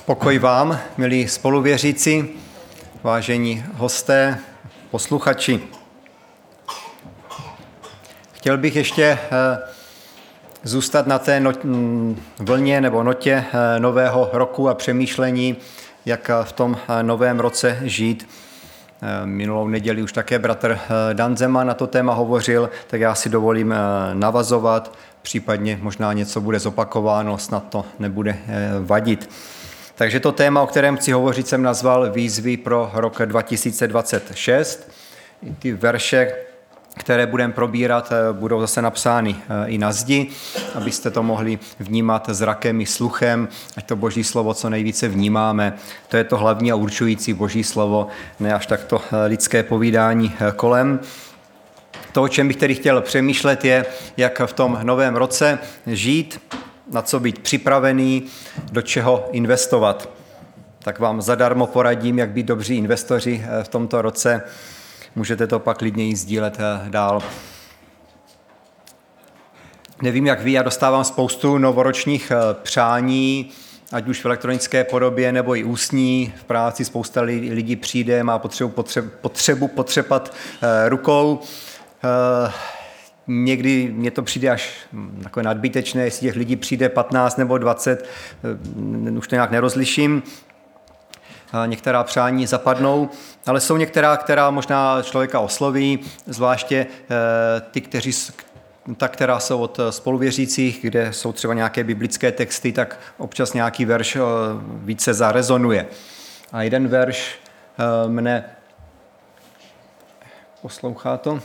Pokoj vám, milí spoluvěřící, vážení hosté, posluchači. Chtěl bych ještě zůstat na té vlně nebo notě nového roku a přemýšlení, jak v tom novém roce žít. Minulou neděli už také bratr Dan Zeman na to téma hovořil, tak já si dovolím navazovat, případně možná něco bude zopakováno, snad to nebude vadit. Takže to téma, o kterém chci hovořit, jsem nazval Výzvy pro rok 2026. Ty verše, které budeme probírat, budou zase napsány i na zdi, abyste to mohli vnímat zrakem i sluchem, ať to Boží slovo co nejvíce vnímáme. To je to hlavní a určující Boží slovo, ne až takto lidské povídání kolem. To, o čem bych tedy chtěl přemýšlet, je, jak v tom novém roce žít, na co být připravený, do čeho investovat. Tak vám zadarmo poradím, jak být dobří investoři v tomto roce. Můžete to pak klidněji sdílet dál. Nevím, jak vy, já dostávám spoustu novoročních přání, ať už v elektronické podobě, nebo i ústní. V práci spousta lidí přijde, má potřebu potřepat rukou. Někdy mně to přijde až takové nadbytečné, jestli těch lidí přijde 15 nebo 20, už to nějak nerozliším. Některá přání zapadnou, ale jsou některá, která možná člověka osloví, zvláště ty, která jsou od spoluvěřících, kde jsou třeba nějaké biblické texty, tak občas nějaký verš více zarezonuje. A jeden verš mne poslouchá to.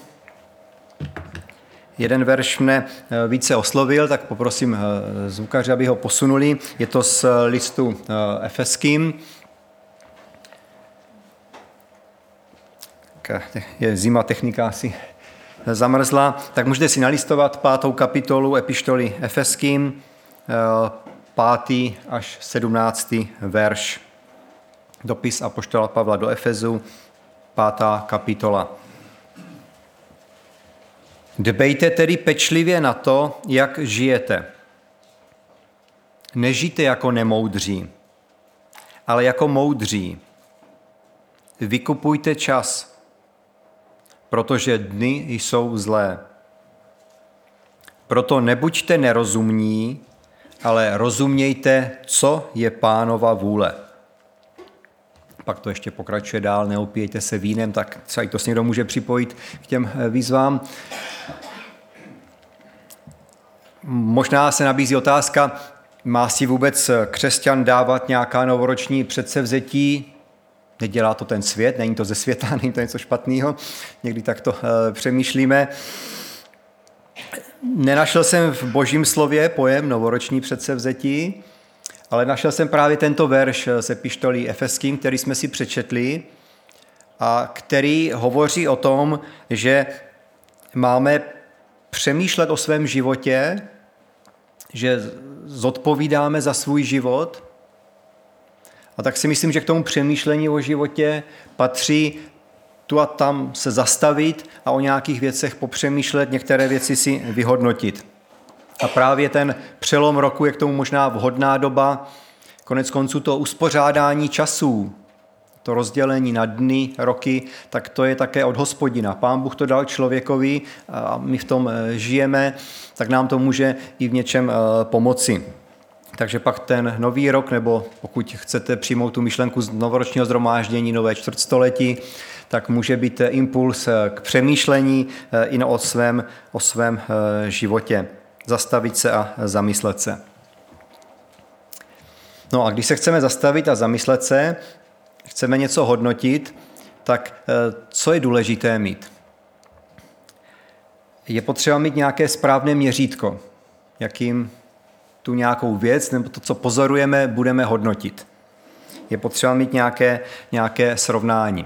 Jeden verš mne více oslovil, tak poprosím zvukaře, aby ho posunuli. Je to z listu Efeským. Je zima, technika asi zamrzla. Tak můžete si nalistovat 5. kapitolu epištoly Efeským, 5. až 17. verš. Dopis apoštola Pavla do Efezu, 5. kapitola. Dbejte tedy pečlivě na to, jak žijete. Nežijte jako nemoudří, ale jako moudří. Vykupujte čas, protože dny jsou zlé. Proto nebuďte nerozumní, ale rozumějte, co je Pánova vůle. Pak to ještě pokračuje dál, neopijejte se vínem, tak třeba i to si někdo může připojit k těm výzvám. Možná se nabízí otázka, má si vůbec křesťan dávat nějaká novoroční předsevzetí? Nedělá to ten svět, není to ze světa, není to něco špatného. Někdy tak to přemýšlíme. Nenašel jsem v Božím slově pojem novoroční předsevzetí, ale našel jsem právě tento verš z epištolí Efeským, který jsme si přečetli a který hovoří o tom, že máme přemýšlet o svém životě, že zodpovídáme za svůj život. A tak si myslím, že k tomu přemýšlení o životě patří tu a tam se zastavit a o nějakých věcech popřemýšlet, některé věci si vyhodnotit. A právě ten přelom roku je k tomu možná vhodná doba, konec konců to uspořádání časů, to rozdělení na dny, roky, tak to je také od Hospodina. Pán Bůh to dal člověkovi a my v tom žijeme, tak nám to může i v něčem pomoci. Takže pak ten nový rok, nebo pokud chcete přijmout tu myšlenku z novoročního shromáždění, nové čtvrtstoletí, tak může být impuls k přemýšlení i o svém životě. Zastavit se a zamyslet se. No a když se chceme zastavit a zamyslet se, chceme něco hodnotit, tak co je důležité mít? Je potřeba mít nějaké správné měřítko, jakým tu nějakou věc nebo to, co pozorujeme, budeme hodnotit. Je potřeba mít nějaké srovnání.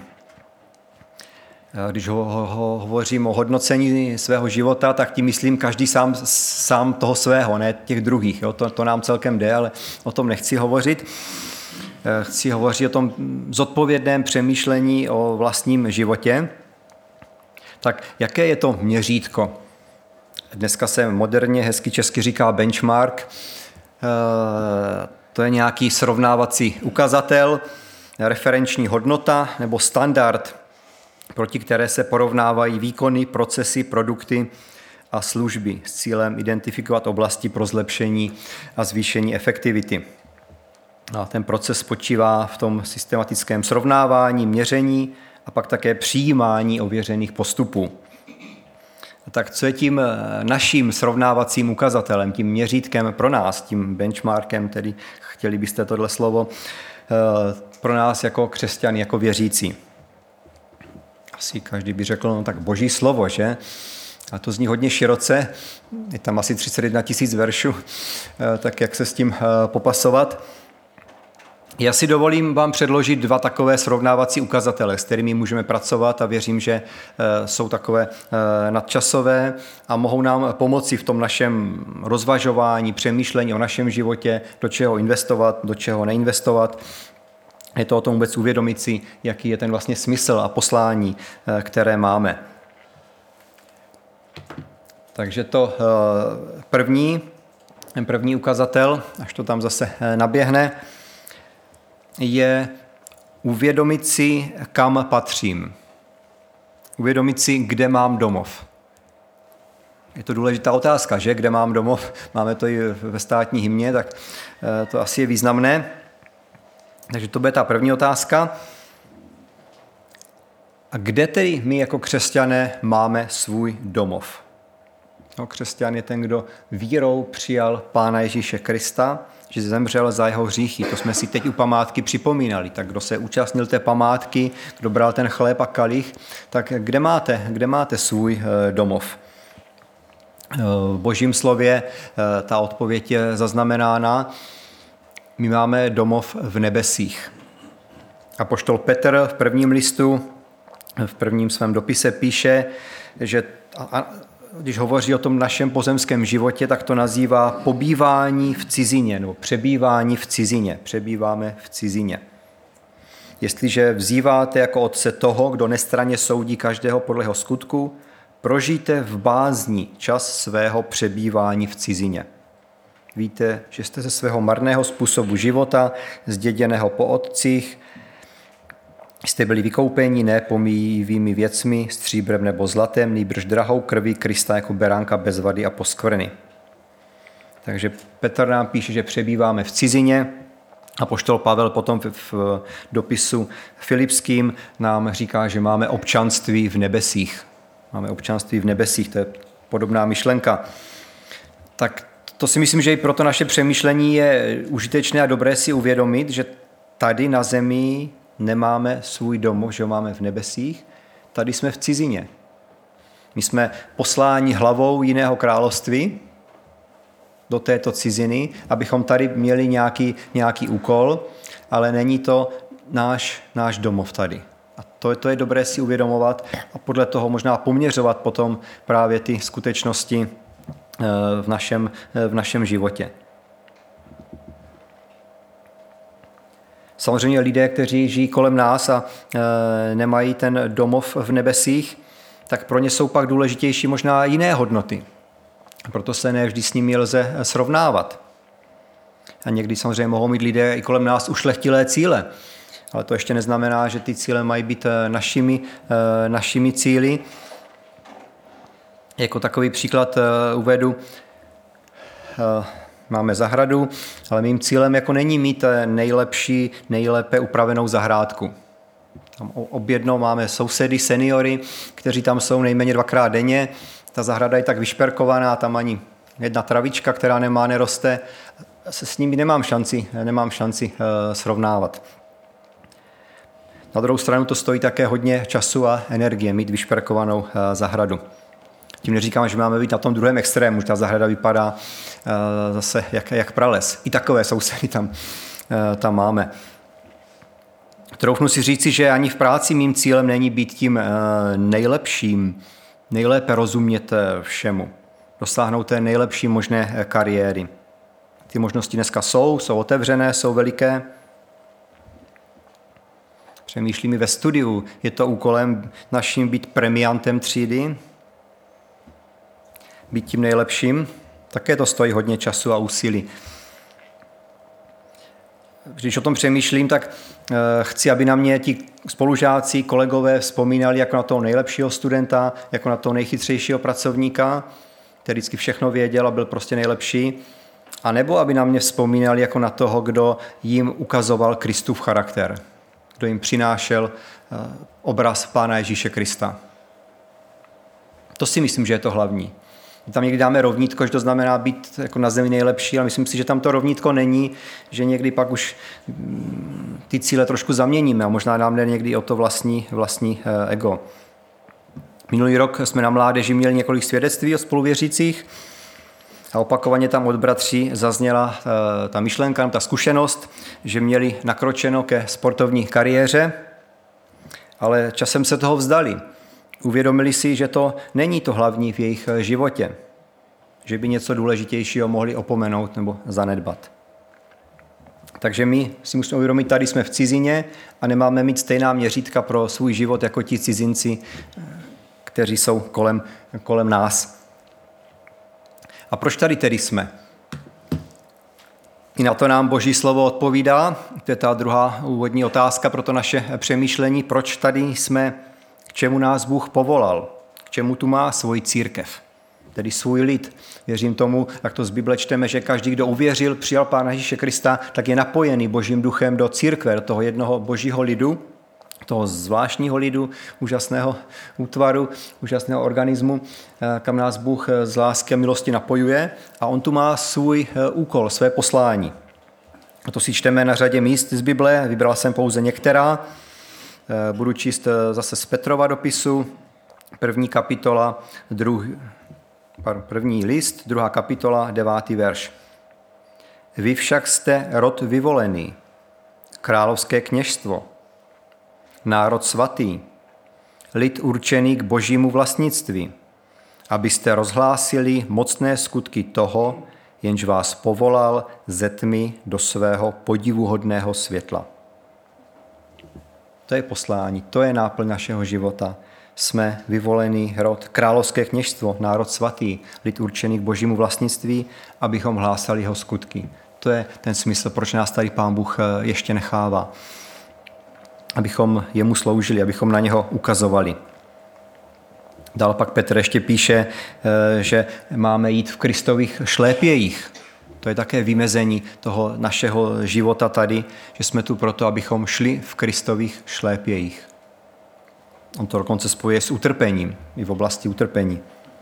Když hovořím o hodnocení svého života, tak tím myslím každý sám toho svého, ne těch druhých. Jo? To nám celkem jde, ale o tom nechci hovořit. Chci hovořit o tom zodpovědném přemýšlení o vlastním životě. Tak jaké je to měřítko? Dneska se moderně hezky česky říká benchmark. To je nějaký srovnávací ukazatel, referenční hodnota nebo standard, proti které se porovnávají výkony, procesy, produkty a služby s cílem identifikovat oblasti pro zlepšení a zvýšení efektivity. A ten proces spočívá v tom systematickém srovnávání, měření a pak také přijímání ověřených postupů. Tak co je tím naším srovnávacím ukazatelem, tím měřítkem pro nás, tím benchmarkem, tedy chtěli byste tohle slovo, pro nás jako křesťany, jako věřící? Asi každý by řekl, no tak Boží slovo, že? A to zní hodně široce, je tam asi 31 000 veršů, tak jak se s tím popasovat? Já si dovolím vám předložit 2 takové srovnávací ukazatele, s kterými můžeme pracovat a věřím, že jsou takové nadčasové a mohou nám pomoci v tom našem rozvažování, přemýšlení o našem životě, do čeho investovat, do čeho neinvestovat. Je to o tom vůbec uvědomit si, jaký je ten vlastně smysl a poslání, které máme. Takže to první ukazatel, až to tam zase naběhne, je uvědomit si, kam patřím. Uvědomit si, kde mám domov. Je to důležitá otázka, že? Kde mám domov? Máme to i ve státní hymně, tak to asi je významné. Takže to bude ta první otázka. A kde tedy my jako křesťané máme svůj domov? No, křesťan je ten, kdo vírou přijal Pána Ježíše Krista, že zemřel za jeho hříchy. To jsme si teď u památky připomínali. Tak kdo se účastnil té památky, kdo bral ten chléb a kalich, tak kde máte svůj domov? V Božím slově ta odpověď je zaznamenána. My máme domov v nebesích. Apoštol Petr v prvním listu, v prvním svém dopise píše, že když hovoří o tom našem pozemském životě, tak to nazývá pobývání v cizině, nebo přebývání v cizině. Přebýváme v cizině. Jestliže vzýváte jako otce toho, kdo nestranně soudí každého podle jeho skutku, prožijte v bázni čas svého přebývání v cizině. Víte, že jste ze svého marného způsobu života, zděděného po otcích, jste byli vykoupeni ne pomíjivými věcmi, stříbrem nebo zlatem, nýbrž drahou krví Krista jako beránka bez vady a poskvrny. Takže Petr nám píše, že přebýváme v cizině. Apoštol Pavel potom v dopisu Filipským nám říká, že máme občanství v nebesích. Máme občanství v nebesích, to je podobná myšlenka. Tak to si myslím, že i pro to naše přemýšlení je užitečné a dobré si uvědomit, že tady na zemi nemáme svůj domov, že ho máme v nebesích, tady jsme v cizině. My jsme posláni hlavou jiného království do této ciziny, abychom tady měli nějaký úkol, ale není to náš domov tady. A to je dobré si uvědomovat a podle toho možná poměřovat potom právě ty skutečnosti v našem životě. Samozřejmě lidé, kteří žijí kolem nás a nemají ten domov v nebesích, tak pro ně jsou pak důležitější možná jiné hodnoty. Proto se ne vždy s nimi lze srovnávat. A někdy samozřejmě mohou mít lidé i kolem nás ušlechtilé cíle. Ale to ještě neznamená, že ty cíle mají být našimi cíli. Jako takový příklad uvedu, máme zahradu, ale mým cílem jako není mít nejlépe upravenou zahrádku. Tam objednou máme sousedy, seniory, kteří tam jsou nejméně 2krát denně. Ta zahrada je tak vyšperkovaná, tam ani jedna travička, která neroste. S nimi nemám šanci srovnávat. Na druhou stranu to stojí také hodně času a energie mít vyšperkovanou zahradu. Tím neříkám, že máme být na tom druhém extrému, že ta zahrada vypadá zase jak prales. I takové sousedy tam máme. Troufnu si říci, že ani v práci mým cílem není být tím nejlepším, nejlépe rozumět všemu. Dosáhnout té nejlepší možné kariéry. Ty možnosti dneska jsou otevřené, jsou veliké. Přemýšlím i ve studiu, je to úkolem naším být premiantem třídy, být tím nejlepším, také to stojí hodně času a úsilí. když o tom přemýšlím, tak chci, aby na mě ti spolužáci, kolegové vzpomínali jako na toho nejlepšího studenta, jako na toho nejchytřejšího pracovníka, který vždycky všechno věděl a byl prostě nejlepší, a nebo aby na mě vzpomínali jako na toho, kdo jim ukazoval Kristův charakter, kdo jim přinášel obraz Pána Ježíše Krista. To si myslím, že je to hlavní. Tam někdy dáme rovnítko, že to znamená být jako na zemi nejlepší, ale myslím si, že tam to rovnítko není, že někdy pak už ty cíle trošku zaměníme a možná nám jde někdy o to vlastní ego. Minulý rok jsme na mládeži měli několik svědectví o spoluvěřících a opakovaně tam od bratří zazněla ta myšlenka, ta zkušenost, že měli nakročeno ke sportovní kariéře, ale časem se toho vzdali. Uvědomili si, že to není to hlavní v jejich životě, že by něco důležitějšího mohli opomenout nebo zanedbat. Takže my si musíme uvědomit, tady jsme v cizině a nemáme mít stejná měřítka pro svůj život jako ti cizinci, kteří jsou kolem nás. A proč tady tedy jsme? I na to nám Boží slovo odpovídá. To je ta druhá úvodní otázka pro to naše přemýšlení. Proč tady jsme? K čemu nás Bůh povolal? K čemu tu má svoji církev? Tedy svůj lid. Věřím tomu, jak to z Bible čteme, že každý, kdo uvěřil, přijal Pána Ježíše Krista, tak je napojený Božím duchem do církve, do toho jednoho Božího lidu, toho zvláštního lidu, úžasného útvaru, úžasného organismu, kam nás Bůh z lásky a milosti napojuje, a on tu má svůj úkol, své poslání. A to si čteme na řadě míst z Bible, vybral jsem pouze některá. Budu číst zase z Petrova dopisu, první list, 2. kapitola, 9. verš. Vy však jste rod vyvolený, královské kněžstvo, národ svatý, lid určený k Božímu vlastnictví, abyste rozhlásili mocné skutky toho, jenž vás povolal ze tmy do svého podivuhodného světla. To je poslání, to je náplň našeho života. Jsme vyvolený rod, královské kněžstvo, národ svatý, lid určený k Božímu vlastnictví, abychom hlásali jeho skutky. To je ten smysl, proč nás tady Pán Bůh ještě nechává. Abychom jemu sloužili, abychom na něho ukazovali. Dál pak Petr ještě píše, že máme jít v Kristových šlépějích. To je také vymezení toho našeho života tady, že jsme tu proto, abychom šli v Kristových šlépějích. On to dokonce spojuje s utrpením, i v oblasti utrpení.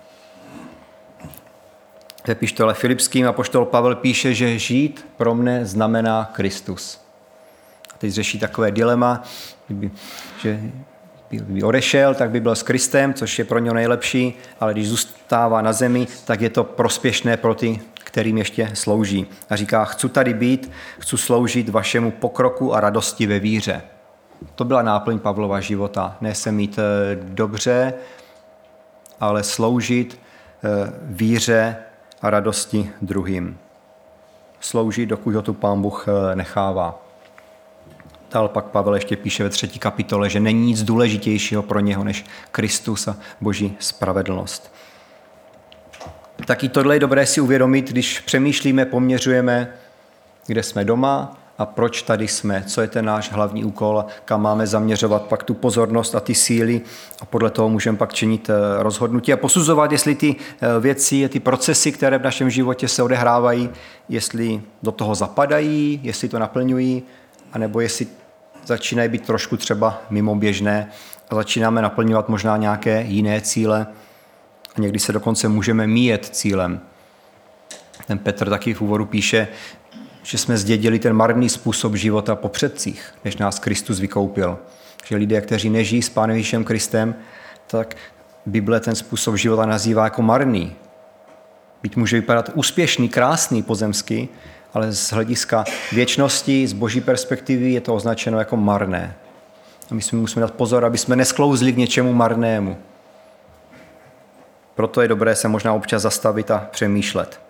V epištole Filipským apoštol Pavel píše, že žít pro mne znamená Kristus. A teď řeší takové dilema, že by odešel, tak by byl s Kristem, což je pro něho nejlepší, ale když zůstává na zemi, tak je to prospěšné pro ty, kterým ještě slouží. A říká, chci tady být, chci sloužit vašemu pokroku a radosti ve víře. To byla náplň Pavlova života. Ne se mít dobře, ale sloužit víře a radosti druhým. Sloužit, dokud ho tu Pán Bůh nechává. Dál pak Pavel ještě píše ve 3. kapitole, že není nic důležitějšího pro něho než Kristus a Boží spravedlnost. Taky tohle je dobré si uvědomit, když přemýšlíme, poměřujeme, kde jsme doma a proč tady jsme, co je ten náš hlavní úkol, kam máme zaměřovat pak tu pozornost a ty síly, a podle toho můžeme pak činit rozhodnutí a posuzovat, jestli ty věci, ty procesy, které v našem životě se odehrávají, jestli do toho zapadají, jestli to naplňují, anebo jestli začínají být trošku třeba mimoběžné a začínáme naplňovat možná nějaké jiné cíle a někdy se dokonce můžeme míjet cílem. Ten Petr taky v úvodu píše, že jsme zdědili ten marný způsob života po předcích, než nás Kristus vykoupil. Že lidé, kteří nežijí s Pánem Ježíšem Kristem, tak Bible ten způsob života nazývá jako marný. Byť může vypadat úspěšný, krásný pozemsky, ale z hlediska věčnosti, z Boží perspektivy je to označeno jako marné. A my musíme dát pozor, aby jsme nesklouzli k něčemu marnému. Proto je dobré se možná občas zastavit a přemýšlet.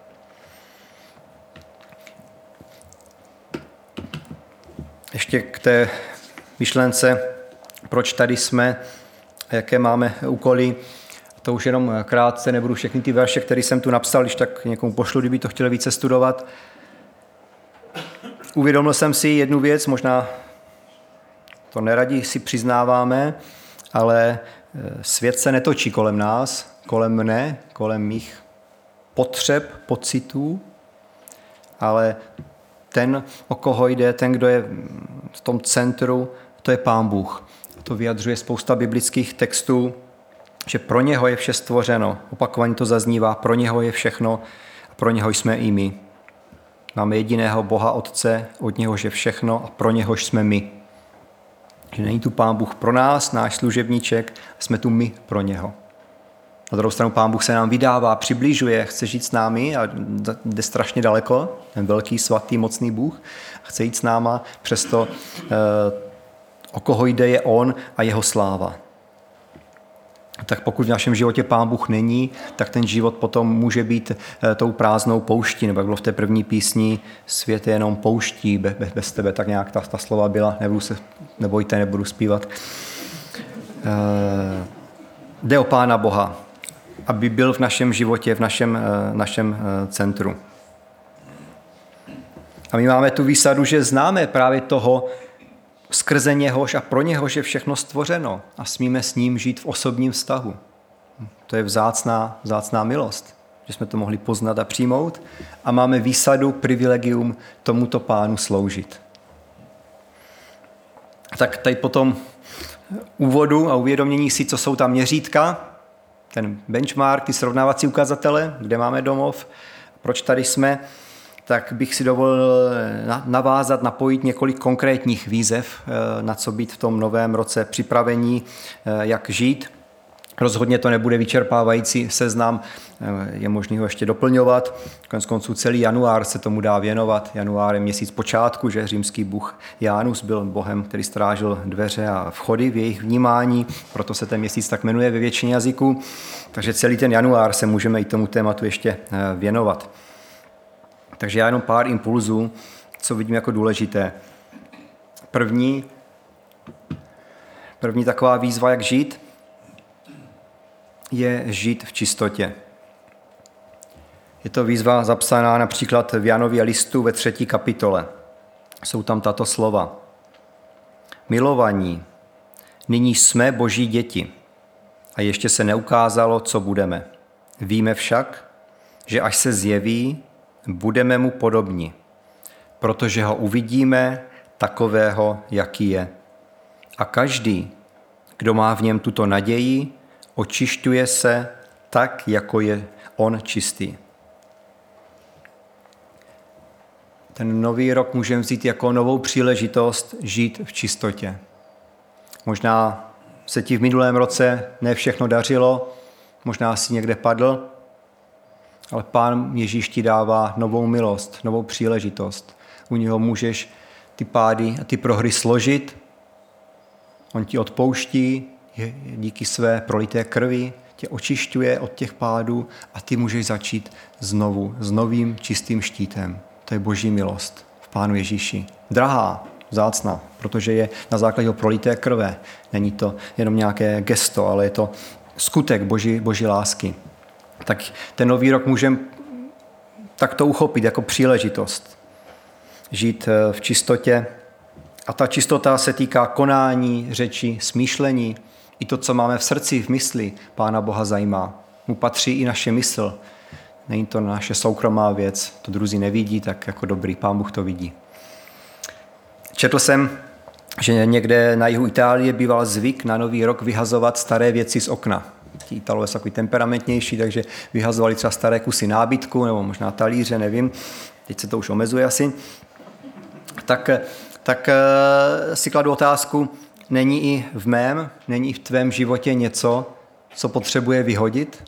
Ještě k té myšlence, proč tady jsme, jaké máme úkoly. To už jenom krátce, nebudu všechny ty verše, které jsem tu napsal, když tak někomu pošlu, kdyby to chtěli více studovat. uvědomil jsem si jednu věc, možná to neradi si přiznáváme, ale svět se netočí kolem nás, kolem mne, kolem mých potřeb, pocitů, ale ten, o koho jde, ten, kdo je v tom centru, to je Pán Bůh. To vyjadřuje spousta biblických textů, že pro něho je vše stvořeno. Opakovaně to zaznívá, pro něho je všechno a pro něho jsme i my. Máme jediného Boha Otce, od něhož je všechno a pro něhož jsme my. Že není tu Pán Bůh pro nás, náš služebníček, jsme tu my pro něho. Na druhou stranu Pán Bůh se nám vydává, přibližuje, chce žít s námi a jde strašně daleko, ten velký, svatý, mocný Bůh, chce jít s náma, přesto o koho jde je on a jeho sláva. Tak pokud v našem životě Pán Bůh není, tak ten život potom může být tou prázdnou pouští, nebo jak bylo v té první písni, svět je jenom pouští, bez tebe, tak nějak ta slova byla, nebojte, nebudu zpívat. Jde o Pána Boha, aby byl v našem životě, v našem centru. A my máme tu výsadu, že známe právě toho, skrze něhož a pro něhož je všechno stvořeno a smíme s ním žít v osobním vztahu. To je vzácná milost, že jsme to mohli poznat a přijmout a máme výsadu, privilegium tomuto Pánu sloužit. Tak tady potom úvodu a uvědomění si, co jsou ta měřítka, ten benchmark, ty srovnávací ukazatele, kde máme domov, proč tady jsme, tak bych si dovolil navázat, napojit několik konkrétních výzev, na co být v tom novém roce připravení, jak žít. Rozhodně to nebude vyčerpávající seznam, je možný ho ještě doplňovat. Koneckonců celý január se tomu dá věnovat. Január je měsíc počátku, že římský bůh Janus byl bohem, který strážil dveře a vchody v jejich vnímání, proto se ten měsíc tak jmenuje ve většině jazyků. Takže celý ten január se můžeme i tomu tématu ještě věnovat. Takže já jenom pár impulzů, co vidím jako důležité. První taková výzva, jak žít, je žít v čistotě. Je to výzva zapsaná například v Janově listu ve 3. kapitole. Jsou tam tato slova. Milovaní, nyní jsme Boží děti a ještě se neukázalo, co budeme. Víme však, že až se zjeví, budeme mu podobni, protože ho uvidíme takového, jaký je. A každý, kdo má v něm tuto naději, očišťuje se tak, jako je on čistý. Ten nový rok můžeme vzít jako novou příležitost žít v čistotě. Možná se ti v minulém roce ne všechno dařilo, možná si někde padl, ale Pán Ježíš ti dává novou milost, novou příležitost. U něho můžeš ty pády a ty prohry složit. On ti odpouští díky své prolité krvi, tě očišťuje od těch pádů a ty můžeš začít znovu s novým čistým štítem. To je Boží milost v Pánu Ježíši. Drahá, vzácná, protože je na základě prolité krve. Není to jenom nějaké gesto, ale je to skutek Boží lásky. Tak ten nový rok můžeme takto uchopit jako příležitost. Žít v čistotě. A ta čistota se týká konání, řeči, smýšlení. I to, co máme v srdci, v mysli, Pána Boha zajímá. Mu patří i naše mysl. Není to naše soukromá věc, to druzí nevidí, tak jako dobrý, Pán Bůh to vidí. Četl jsem, že někde na jihu Itálie býval zvyk na nový rok vyhazovat staré věci z okna. Ti Italové jsou takový temperamentnější, takže vyhazovali třeba staré kusy nábytku, nebo možná talíře, nevím. Teď se to už omezuje asi. Tak si kladu otázku, není i v tvém životě něco, co potřebuje vyhodit?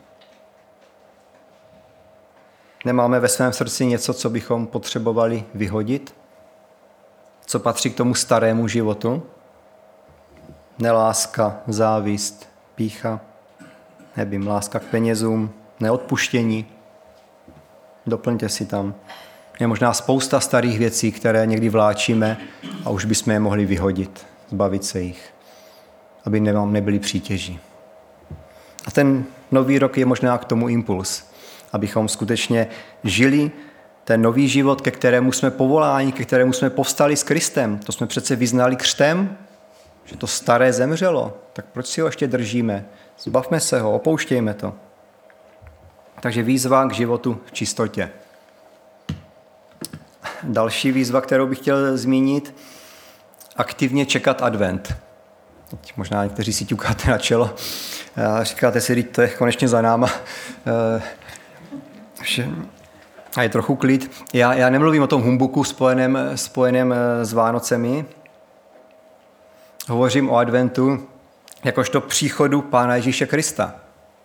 Nemáme ve svém srdci něco, co bychom potřebovali vyhodit? Co patří k tomu starému životu? Neláska, závist, pýcha, nevím, láska k penězům, neodpuštění. Doplňte si tam. Je možná spousta starých věcí, které někdy vláčíme a už bychom je mohli vyhodit, zbavit se jich, aby nám nebyli přítěží. A ten nový rok je možná k tomu impuls, abychom skutečně žili ten nový život, ke kterému jsme povoláni, ke kterému jsme povstali s Kristem. To jsme přece vyznali křtem, že to staré zemřelo. Tak proč si ho ještě držíme? Zbavme se ho, opouštějme to. Takže výzva k životu v čistotě. Další výzva, kterou bych chtěl zmínit, aktivně čekat advent. Teď možná někteří si ťukáte na čelo a říkáte si, to je konečně za náma. A je trochu klid. Já nemluvím o tom humbuku spojeném s Vánocemi. Hovořím o adventu jakožto příchodu Pána Ježíše Krista.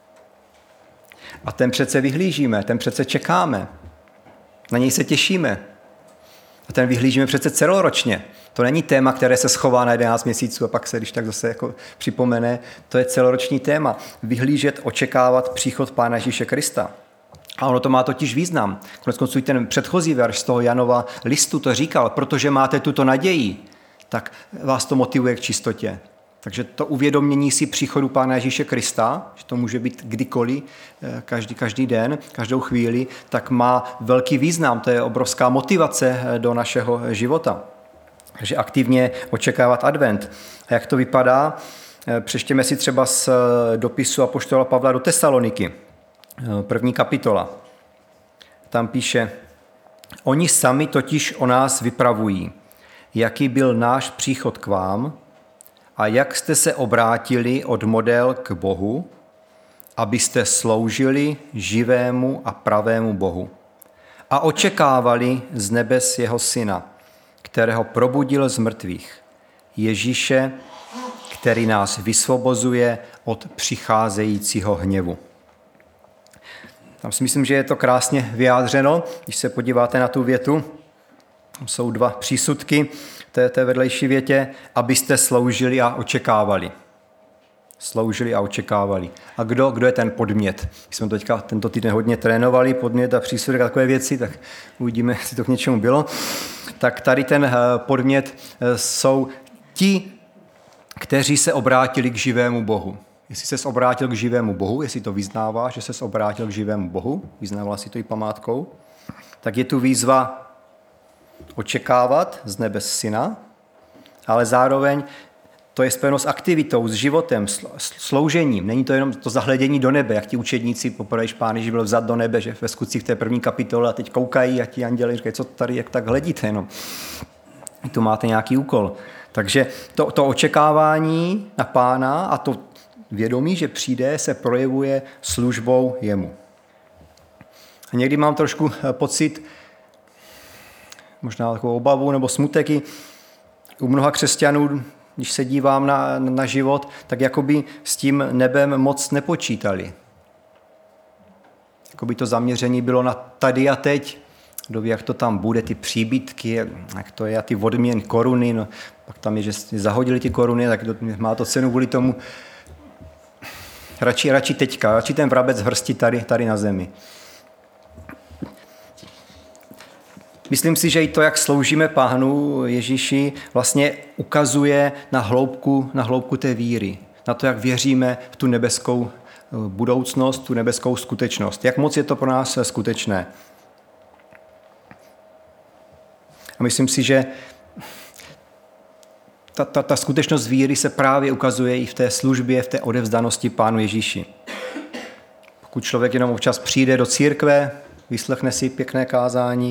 A ten přece vyhlížíme, ten přece čekáme. Na něj se těšíme. A ten vyhlížíme přece celoročně. To není téma, které se schová na 11 měsíců a pak se když tak zase jako připomene. To je celoroční téma. Vyhlížet, očekávat příchod Pána Ježíše Krista. A ono to má totiž význam. Koneckonců ten předchozí verš z toho Janova listu to říkal, protože máte tuto naději, tak vás to motivuje k čistotě. Takže to uvědomění si příchodu Pána Ježíše Krista, že to může být kdykoliv, každý den, každou chvíli, tak má velký význam. To je obrovská motivace do našeho života. Takže aktivně očekávat advent. A jak to vypadá? Přečtěme si třeba z dopisu apoštola Pavla do Tesaloniky. 1. kapitola. Tam píše, oni sami totiž o nás vypravují, jaký byl náš příchod k vám a jak jste se obrátili od model k Bohu, abyste sloužili živému a pravému Bohu a očekávali z nebes jeho syna, kterého probudil z mrtvých, Ježíše, který nás vysvobozuje od přicházejícího hněvu. Tam si myslím, že je to krásně vyjádřeno, když se podíváte na tu větu. Tam jsou dva přísudky té vedlejší větě, abyste sloužili a očekávali. Sloužili a očekávali. A kdo je ten podmět? Když jsme teďka tento týden hodně trénovali, podmět a přísudek a takové věci, tak uvidíme, jestli to k něčemu bylo. Tak tady ten podmět jsou ti, kteří se obrátili k živému Bohu. Jestli ses obrátil k živému Bohu, jestli to vyznáváš, že ses obrátil k živému Bohu, vyznávala si to i památkou, tak je tu výzva očekávat z nebes syna, ale zároveň to je spojeno s aktivitou, s životem, sloužením. Není to jenom to zahledění do nebe, jak ti učedníci poprvé, když Pán Ježíš byl vzat do nebe, že ve skutcích v té první kapitole a teď koukají a ti anděli říkají, co tady, jak tak hledíte jenom. Tu máte nějaký úkol. Takže to očekávání na Pána a to vědomí, že přijde, se projevuje službou jemu. A někdy mám trošku pocit, možná takovou obavu nebo smutek i u mnoha křesťanů, když se dívám na život, tak jakoby s tím nebem moc nepočítali. Jakoby to zaměření bylo na tady a teď. Kdo ví, jak to tam bude, ty příbytky, jak to je, a ty odměny, koruny, no, pak tam je, že zahodili ty koruny, tak má to cenu kvůli tomu. Radši teďka, radši ten vrabec hrsti tady na zemi. Myslím si, že i to, jak sloužíme Pánu Ježíši, vlastně ukazuje na hloubku té víry. Na to, jak věříme v tu nebeskou budoucnost, tu nebeskou skutečnost. Jak moc je to pro nás skutečné. A myslím si, že ta skutečnost víry se právě ukazuje i v té službě, v té odevzdanosti Pánu Ježíši. Pokud člověk jenom občas přijde do církve, vyslechne si pěkné kázání,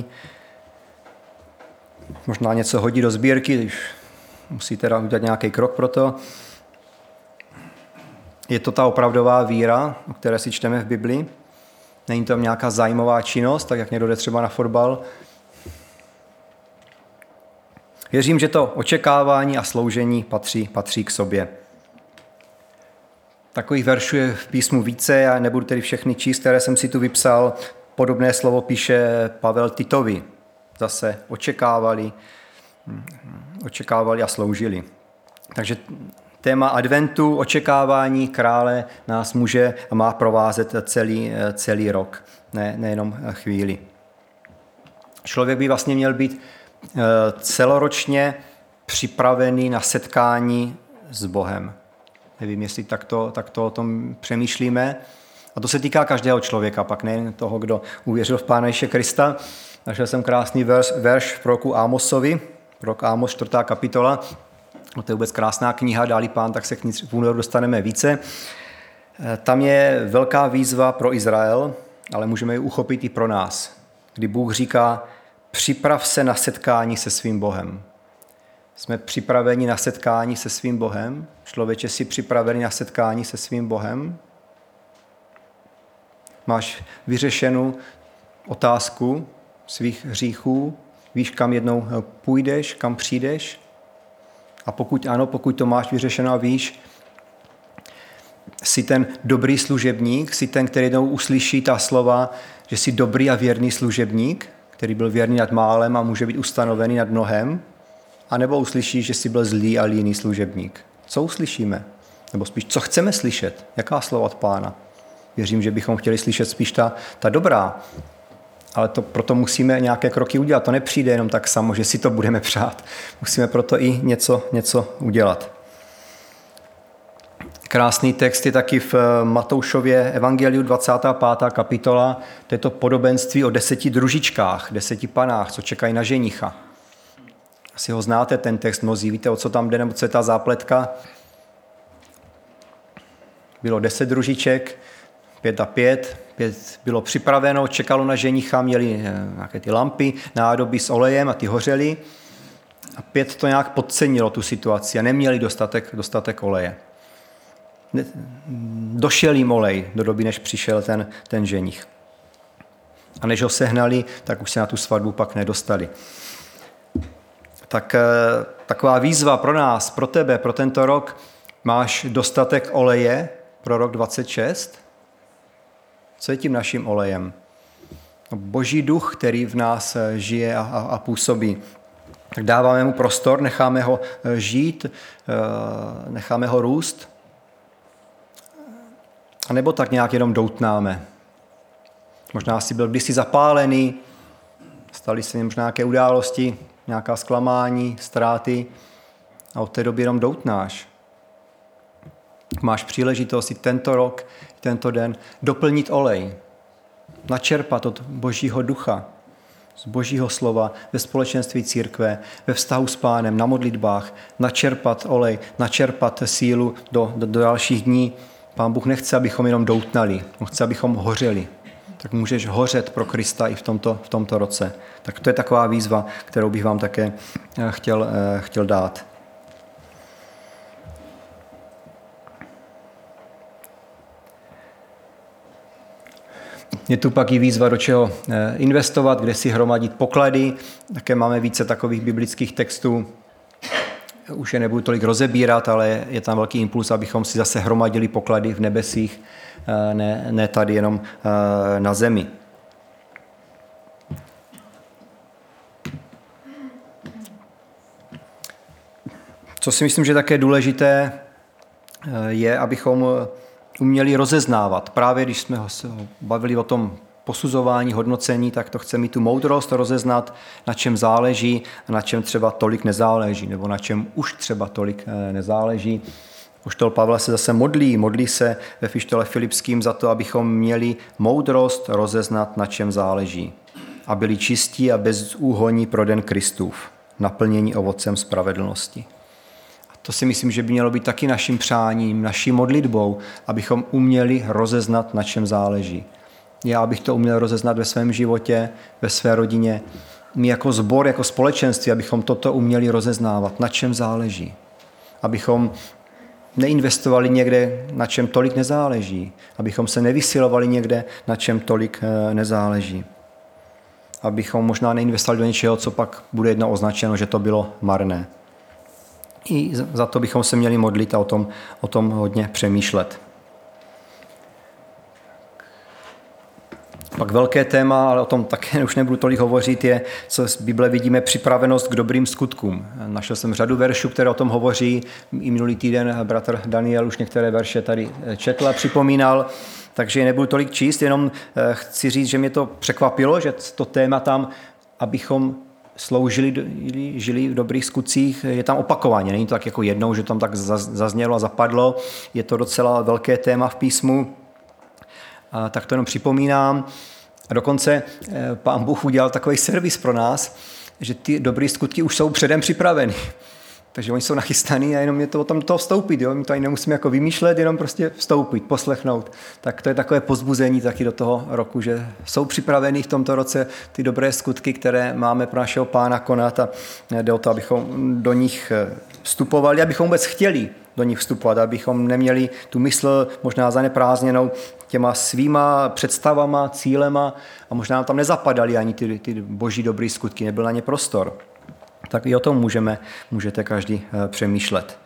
možná něco hodí do sbírky, když musí teda udělat nějaký krok pro to. Je to ta opravdová víra, o které si čteme v Bibli. Není to nějaká zájmová činnost, tak jak někdo jde třeba na fotbal. Věřím, že to očekávání a sloužení patří k sobě. Takových veršů je v písmu více, já nebudu tedy všechny číst, které jsem si tu vypsal. Podobné slovo píše Pavel Titovi. Zase očekávali a sloužili. Takže téma adventu, očekávání krále nás může a má provázet celý rok, nejenom chvíli. Člověk by vlastně měl být celoročně připravený na setkání s Bohem. Nevím, jestli takto o tom přemýšlíme. A to se týká každého člověka, pak nejen toho, kdo uvěřil v Pána Ježíše Krista, Našel jsem krásný verš v proroku Ámosovi, prorok Ámos 4. kapitola. To je vůbec krásná kniha, dá-li Pán, tak se k ní v únoru dostaneme více. Tam je velká výzva pro Izrael, ale můžeme ji uchopit i pro nás, kdy Bůh říká, připrav se na setkání se svým Bohem. Jsme připraveni na setkání se svým Bohem? Člověče, jsi připravený na setkání se svým Bohem? Máš vyřešenou otázku svých hříchů? Víš, kam jednou půjdeš, kam přijdeš? A pokud ano, pokud to máš vyřešeno a víš, jsi ten dobrý služebník, jsi ten, který jednou uslyší ta slova, že jsi dobrý a věrný služebník, který byl věrný nad málem a může být ustanovený nad mnohem, anebo uslyšíš, že jsi byl zlý a líný služebník. Co uslyšíme? Nebo spíš, co chceme slyšet? Jaká slova od Pána? Věřím, že bychom chtěli slyšet spíš ta dobrá, ale proto musíme nějaké kroky udělat. To nepřijde jenom tak samo, že si to budeme přát. Musíme proto i něco udělat. Krásný text je taky v Matoušově evangeliu 25. kapitola. To je to podobenství o 10 družičkách, 10 panách, co čekají na ženicha. Asi ho znáte, ten text mnozí. Víte, o co tam jde, nebo co je ta zápletka? Bylo 10 družiček, 5 a 5. 5 bylo připraveno, čekalo na ženicha, měli nějaké ty lampy, nádoby s olejem a ty hořely. A 5 to nějak podcenilo tu situaci a neměli dostatek oleje. Došel jim olej do doby, než přišel ten ženich. A než ho sehnali, tak už se na tu svatbu pak nedostali. Tak taková výzva pro nás, pro tebe, pro tento rok. Máš dostatek oleje pro rok 26? Co je tím naším olejem? Boží duch, který v nás žije a působí. Tak dáváme mu prostor, necháme ho žít, necháme ho růst, a nebo tak nějak jenom doutnáme. Možná jsi byl kdysi zapálený, staly se možná nějaké události, nějaká zklamání, ztráty a od té doby jenom doutnáš. Máš příležitost i tento rok, tento den doplnit olej, načerpat od Božího ducha, z Božího slova, ve společenství církve, ve vztahu s Pánem, na modlitbách, načerpat olej, načerpat sílu do dalších dní. Pán Bůh nechce, abychom jenom doutnali, on chce, abychom hořeli. Tak můžeš hořet pro Krista i v tomto roce. Tak to je taková výzva, kterou bych vám také chtěl dát. Je tu pak i výzva, do čeho investovat, kde si hromadit poklady. Také máme více takových biblických textů. Už je nebudu tolik rozebírat, ale je tam velký impuls, abychom si zase hromadili poklady v nebesích, ne tady jenom na zemi. Co si myslím, že také důležité je, abychom uměli rozeznávat. Právě když jsme se bavili o tom posuzování, hodnocení, tak to chce mít tu moudrost rozeznat, na čem záleží a na čem třeba tolik nezáleží, nebo na čem už třeba tolik nezáleží. Apoštol Pavel se zase modlí se ve epištole Filipským za to, abychom měli moudrost rozeznat, na čem záleží. A byli čistí a bezúhonní pro den Kristův, naplnění ovocem spravedlnosti. To si myslím, že by mělo být taky naším přáním, naší modlitbou, abychom uměli rozeznat, na čem záleží. Já bych to uměl rozeznat ve svém životě, ve své rodině. My jako sbor, jako společenství, abychom toto uměli rozeznávat, na čem záleží. Abychom neinvestovali někde, na čem tolik nezáleží. Abychom se nevysilovali někde, na čem tolik nezáleží. Abychom možná neinvestovali do něčeho, co pak bude jednou označeno, že to bylo marné. I za to bychom se měli modlit a o tom hodně přemýšlet. Pak velké téma, ale o tom také už nebudu tolik hovořit, je, co z Bible vidíme, připravenost k dobrým skutkům. Našel jsem řadu veršů, které o tom hovoří. I minulý týden bratr Daniel už některé verše tady četl a připomínal, takže je nebudu tolik číst, jenom chci říct, že mě to překvapilo, že to téma tam, abychom žili v dobrých skutcích, je tam opakovaně. Není to tak jako jednou, že tam tak zaznělo a zapadlo. Je to docela velké téma v písmu. Tak to jenom připomínám. A dokonce Pán Bůh udělal takový servis pro nás, že ty dobré skutky už jsou předem připraveny. Takže oni jsou nachystaný a jenom je to o tom toho vstoupit. Jo? My to ani nemusíme jako vymýšlet, jenom prostě vstoupit, poslechnout. Tak to je takové povzbuzení taky do toho roku, že jsou připraveny v tomto roce ty dobré skutky, které máme pro našeho Pána konat a jde o to, abychom do nich vstupovali, abychom vůbec chtěli do nich vstupovat, abychom neměli tu mysl možná zaneprázdněnou těma svýma představama, cílema a možná tam nezapadaly ani ty boží dobré skutky, nebyl na ně prostor. Tak i o tom můžete každý přemýšlet.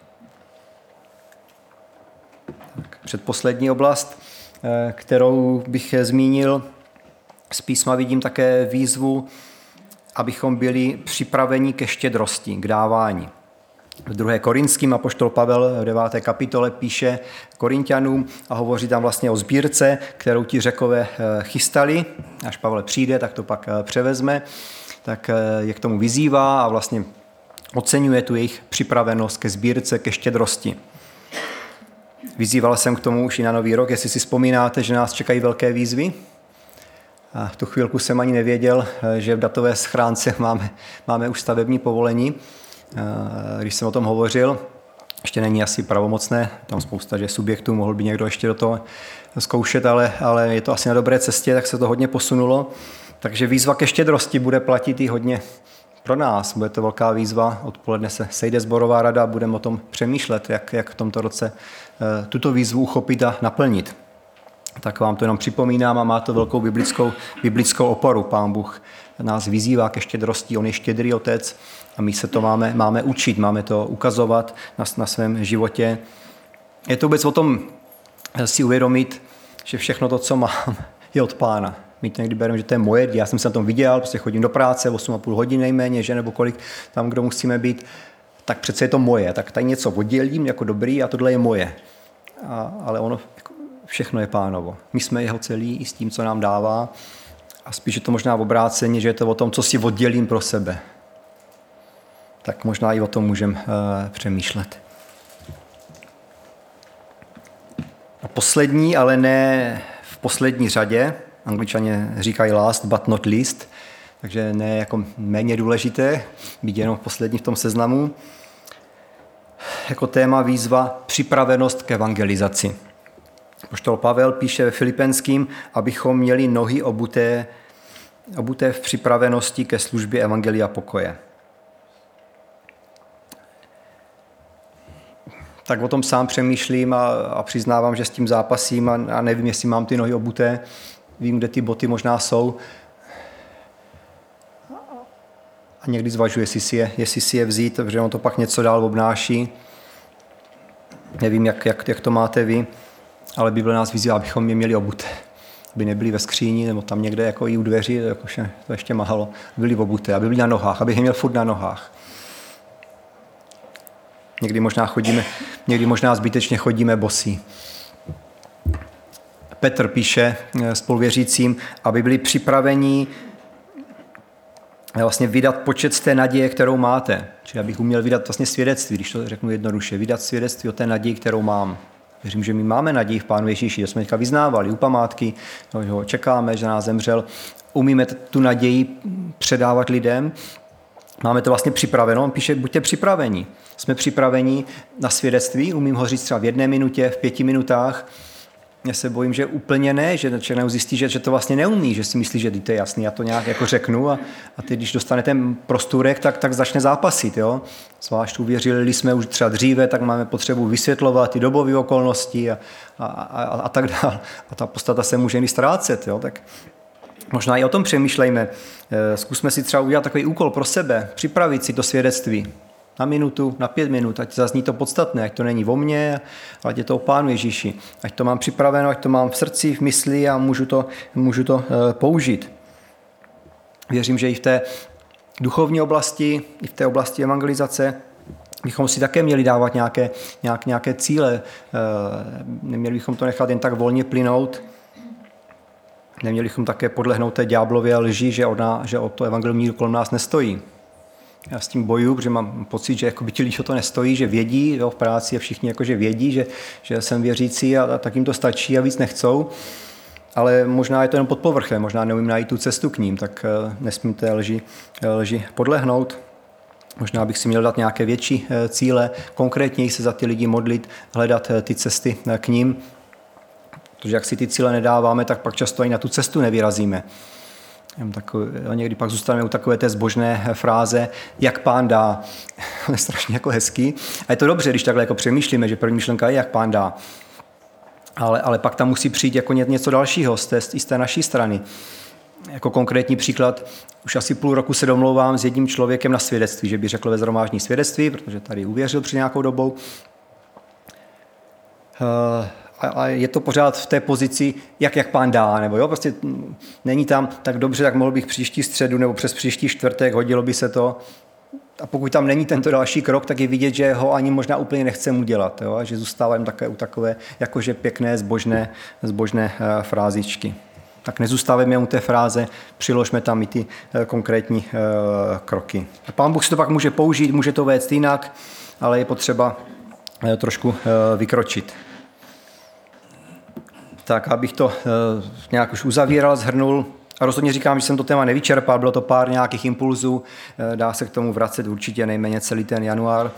Tak, předposlední oblast, kterou bych zmínil, z písma vidím také výzvu, abychom byli připraveni ke štědrosti, k dávání. V 2. Korinským apoštol Pavel v 9. kapitole píše Korinťanům a hovoří tam vlastně o sbírce, kterou ti Řekové chystali. Až Pavel přijde, tak to pak převezme. Tak je k tomu vyzývá a vlastně oceňuje tu jejich připravenost ke sbírce, ke štědrosti. Vyzýval jsem k tomu už i na Nový rok, jestli si vzpomínáte, že nás čekají velké výzvy. A v tu chvilku jsem ani nevěděl, že v datové schránce máme už stavební povolení. Když jsem o tom hovořil, ještě není asi pravomocné, tam spousta že subjektů, mohl by někdo ještě do toho zkoušet, ale je to asi na dobré cestě, tak se to hodně posunulo. Takže výzva ke štědrosti bude platit i hodně pro nás. Bude to velká výzva. Odpoledne se sejde sborová rada a budeme o tom přemýšlet, jak v tomto roce tuto výzvu uchopit a naplnit. Tak vám to jenom připomínám a má to velkou biblickou oporu. Pán Bůh nás vyzývá ke štědrosti. On je štědrý otec a my se to máme učit, máme to ukazovat na svém životě. Je to vůbec o tom si uvědomit, že všechno to, co mám, je od Pána. My to někdy bereme, že to je moje, já jsem se na tom viděl, prostě chodím do práce 8,5 hodin nejméně, že nebo kolik tam, kdo musíme být, tak přece je to moje. Tak tady něco oddělím jako dobrý a tohle je moje. Ale ono, všechno je Pánovo. My jsme jeho celí i s tím, co nám dává a spíš je to možná v obráceně, že je to o tom, co si oddělím pro sebe. Tak možná i o tom můžeme přemýšlet. A poslední, ale ne v poslední řadě, Angličané říkají last but not least, takže ne jako méně důležité, být jenom poslední v tom seznamu. Jako téma výzva připravenost k evangelizaci. Apoštol Pavel píše ve Filipenským, abychom měli nohy obuté v připravenosti ke službě evangelia pokoje. Tak o tom sám přemýšlím a přiznávám, že s tím zápasím a nevím, jestli mám ty nohy obuté. Vím, kde ty boty možná jsou. A někdy zvažuji, jestli si je vzít, protože on to pak něco dál obnáší. Nevím, jak to máte vy, ale Bible nás vyzývá, abychom je měli obuté. Aby nebyli ve skříni, nebo tam někde jako i u dveří, jakože to ještě mahalo, byli obuté, aby byli na nohách, aby je měl furt na nohách. Někdy možná zbytečně chodíme bosí. Petr píše spoluvěřícím, aby byli připraveni vlastně vydat počet z té naděje, kterou máte. Čili abych uměl vydat vlastně svědectví, když to řeknu jednoduše, vydat svědectví o té naději, kterou mám. Věřím, že my máme naději v Pánu Ježíši, že jsme teďka vyznávali u památky, že ho čekáme, že nás zemřel. Umíme tu naději předávat lidem. Máme to vlastně připraveno. On píše, buďte připraveni. Jsme připraveni na svědectví, umím ho říct třeba v 1 minutě, v 5 minutách. Já se bojím, že úplně ne, že člověk zjistí, že to vlastně neumí, že si myslí, že to je jasný, já to nějak jako řeknu a teď, když dostane ten prostůrek, tak začne zápasit. Jo? Zvlášť uvěřili jsme už třeba dříve, tak máme potřebu vysvětlovat ty dobové okolnosti a tak dále. A ta podstata se může i ztrácet. Jo? Tak možná i o tom přemýšlejme. Zkusme si třeba udělat takový úkol pro sebe, připravit si to svědectví. Na minutu, na 5 minut, ať zazní to podstatné, ať to není o mně, ať je to o Pánu Ježíši. Ať to mám připraveno, ať to mám v srdci, v mysli a můžu to použít. Věřím, že i v té duchovní oblasti, i v té oblasti evangelizace bychom si také měli dávat nějaké cíle. Neměli bychom to nechat jen tak volně plynout. Neměli bychom také podlehnout té ďáblově lži, že o to evangelium nikdo kolem nás nestojí. Já s tím bojuju, protože mám pocit, že ti lidi o to nestojí, že vědí, jo, v práci a všichni že vědí, že jsem věřící a tak jim to stačí a víc nechcou. ale možná je to jenom pod povrchem, možná neumím najít tu cestu k ním, tak nesmím té lži podlehnout. Možná bych si měl dát nějaké větší cíle, konkrétněji se za ty lidi modlit, hledat ty cesty k ním, protože jak si ty cíle nedáváme, tak pak často ani na tu cestu nevyrazíme. Někdy pak zůstaneme u takové té zbožné fráze, jak Pán dá. To je strašně jako hezký. A je to dobře, když takhle jako přemýšlíme, že první myšlenka je, jak Pán dá. Ale pak tam musí přijít jako něco dalšího z té naší strany. Jako konkrétní příklad, už asi půl roku se domlouvám s jedním člověkem na svědectví, že by řekl ve shromáždění svědectví, protože tady uvěřil před nějakou dobou. A je to pořád v té pozici, jak Pán dá, nebo jo, prostě není tam tak dobře, tak mohl bych příští středu nebo přes příští čtvrtek, hodilo by se to. A pokud tam není tento další krok, tak je vidět, že ho ani možná úplně nechcem udělat, jo, a že zůstáváme také u takové jakože pěkné, zbožné frázičky. Tak nezůstávejme u té fráze, přiložme tam i ty konkrétní kroky. A Pán Bůh si to pak může použít, může to vést jinak, ale je potřeba trošku vykročit. Tak, abych to nějak už uzavíral, shrnul. A rozhodně říkám, že jsem to téma nevyčerpal, bylo to pár nějakých impulzů, dá se k tomu vracet určitě nejméně celý ten január.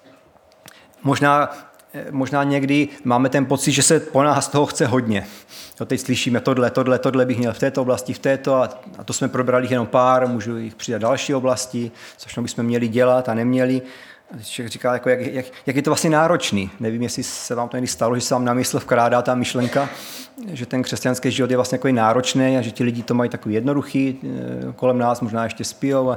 Možná někdy máme ten pocit, že se po nás toho chce hodně. Teď slyšíme tohle bych měl v této oblasti, v této a to jsme probrali jenom pár, můžu jich přidat další oblasti, což bychom měli dělat a neměli. Člověk říká, jako jak je to vlastně náročný. Nevím, jestli se vám to někdy stalo, že se vám na mysl vkrádá ta myšlenka, že ten křesťanský život je vlastně jako náročný a že ti lidi to mají takový jednoduchý, kolem nás možná ještě spijou.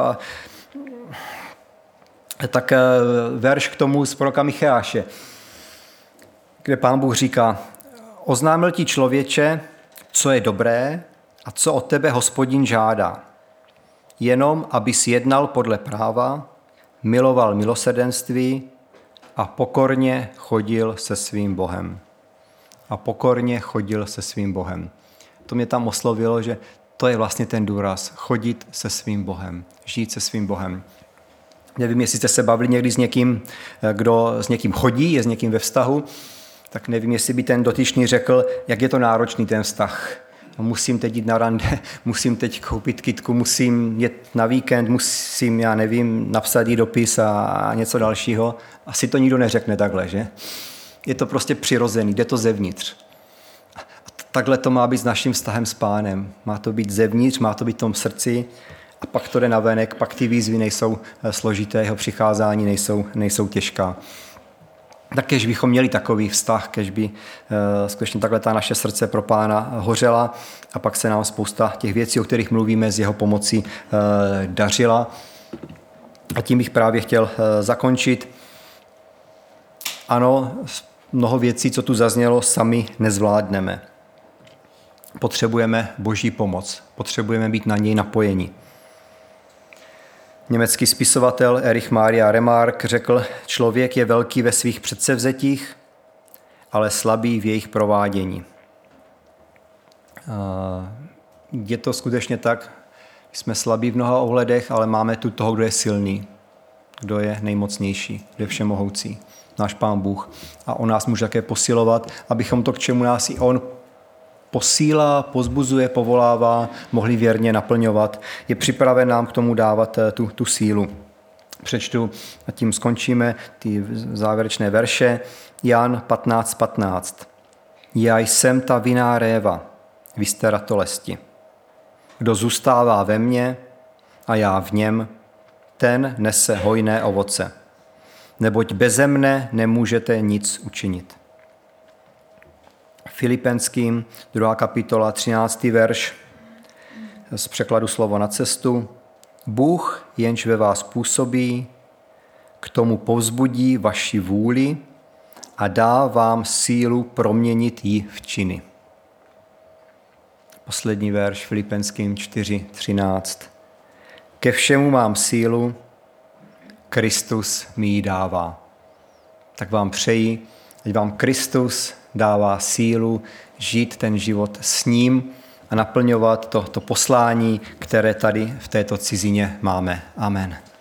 Tak verš k tomu z proroka Micheáše, kde Pán Bůh říká: oznámil ti člověče, co je dobré a co od tebe Hospodin žádá. Jenom, abys jednal podle práva, miloval milosrdenství a pokorně chodil se svým Bohem. To mě tam oslovilo, že to je vlastně ten důraz. Chodit se svým Bohem. Žít se svým Bohem. Nevím, jestli jste se bavili někdy s někým, kdo s někým chodí, je s někým ve vztahu, tak nevím, jestli by ten dotyčný řekl, jak je to náročný ten vztah. Musím teď jít na rande, musím teď koupit kytku, musím jet na víkend, musím, já nevím, napsat jí dopis a něco dalšího. Asi to nikdo neřekne takhle, že? Je to prostě přirozený, jde to zevnitř. A takhle to má být s naším vztahem s Pánem. Má to být zevnitř, má to být v tom srdci a pak to jde navenek, pak ty výzvy nejsou složité, jeho přicházání nejsou těžká. Tak kež bychom měli takový vztah, kež by skutečně takhle ta naše srdce pro Pána hořela a pak se nám spousta těch věcí, o kterých mluvíme, z jeho pomocí dařila. A tím bych právě chtěl zakončit. Ano, mnoho věcí, co tu zaznělo, sami nezvládneme. Potřebujeme Boží pomoc, potřebujeme být na něj napojeni. Německý spisovatel Erich Maria Remarque řekl, člověk je velký ve svých předsevzetích, ale slabý v jejich provádění. Je to skutečně tak, jsme slabí v mnoha ohledech, ale máme tu toho, kdo je silný, kdo je nejmocnější, kdo je všemohoucí, náš Pán Bůh. A on nás může také posilovat, abychom to, k čemu nás i on posílá, pozbuzuje, povolává, mohli věrně naplňovat. Je připraven nám k tomu dávat tu sílu. Přečtu a tím skončíme ty závěrečné verše. Jan 15:15. Já jsem ta vinná réva, vy jste ratolesti. Kdo zůstává ve mně a já v něm, ten nese hojné ovoce. Neboť beze mne nemůžete nic učinit. Filipenským, 2. kapitola, 13. verš, z překladu Slovo na cestu. Bůh, jenž ve vás působí, k tomu povzbudí vaši vůli a dá vám sílu proměnit ji v činy. Poslední verš Filipenským 4:13. Ke všemu mám sílu, Kristus mi ji dává. Tak vám přeji, ať vám Kristus dává sílu žít ten život s ním a naplňovat to poslání, které tady v této cizině máme. Amen.